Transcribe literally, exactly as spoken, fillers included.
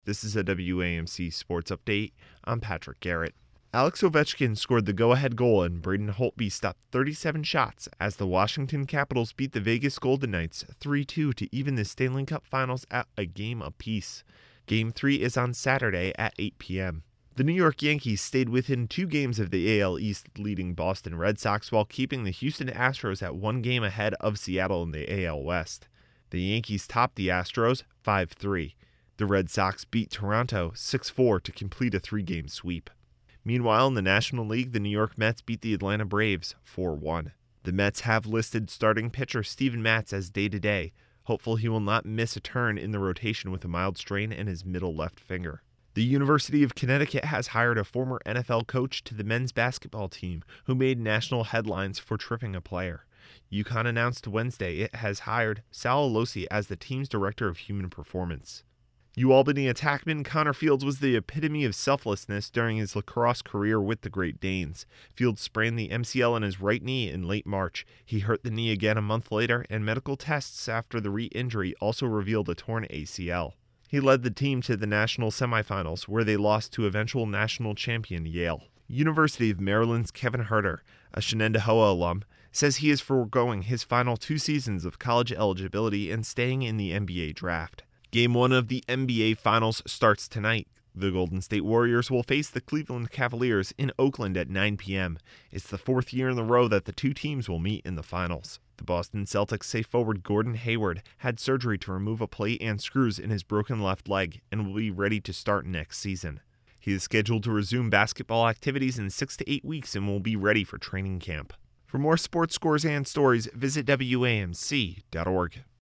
This is a W A M C Sports Update. I'm Patrick Garrett. Alex Ovechkin scored the go-ahead goal and Braden Holtby stopped thirty-seven shots as the Washington Capitals beat the Vegas Golden Knights three two to even the Stanley Cup Finals at a game apiece. Game three is on Saturday at eight p.m. The New York Yankees stayed within two games of the A L East leading Boston Red Sox while keeping the Houston Astros at one game ahead of Seattle in the A L West. The Yankees topped the Astros five three. The Red Sox beat Toronto six four to complete a three-game sweep. Meanwhile, in the National League, the New York Mets beat the Atlanta Braves four one. The Mets have listed starting pitcher Steven Matz as day-to-day, hopeful he will not miss a turn in the rotation with a mild strain in his middle left finger. The University of Connecticut has hired a former N F L coach to the men's basketball team who made national headlines for tripping a player. UConn announced Wednesday it has hired Sal Alosi as the team's director of human performance. UAlbany attackman Connor Fields was the epitome of selflessness during his lacrosse career with the Great Danes. Fields sprained the M C L in his right knee in late March. He hurt the knee again a month later, and medical tests after the re-injury also revealed a torn A C L. He led the team to the national semifinals, where they lost to eventual national champion Yale. University of Maryland's Kevin Huerter, a Shenendehowa alum, says he is foregoing his final two seasons of college eligibility and staying in the N B A draft. Game one of the N B A Finals starts tonight. The Golden State Warriors will face the Cleveland Cavaliers in Oakland at nine p.m. It's the fourth year in a row that the two teams will meet in the finals. The Boston Celtics say forward Gordon Hayward had surgery to remove a plate and screws in his broken left leg and will be ready to start next season. He is scheduled to resume basketball activities in six to eight weeks and will be ready for training camp. For more sports scores and stories, visit W A M C dot org.